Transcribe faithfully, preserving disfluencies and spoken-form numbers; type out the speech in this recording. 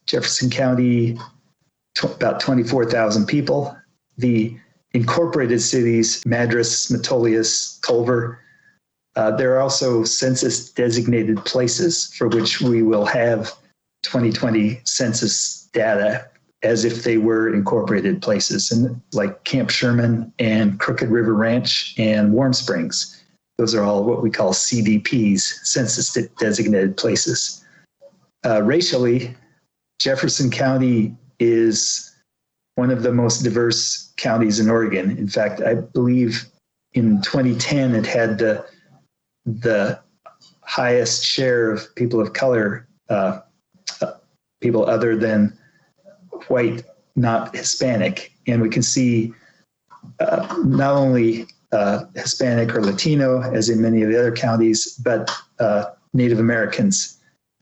Jefferson County, tw- about twenty-four thousand people. The incorporated cities, Madras, Metolius, Culver. Uh, there are also census designated places for which we will have twenty twenty census data as if they were incorporated places, and like Camp Sherman and Crooked River Ranch and Warm Springs. Those are all what we call C D Ps, census designated places. Uh, racially, Jefferson County is one of the most diverse counties in Oregon. In fact, I believe in twenty ten, it had the, the highest share of people of color, uh, uh, people other than white, not Hispanic. And we can see uh, not only uh, Hispanic or Latino, as in many of the other counties, but uh, Native Americans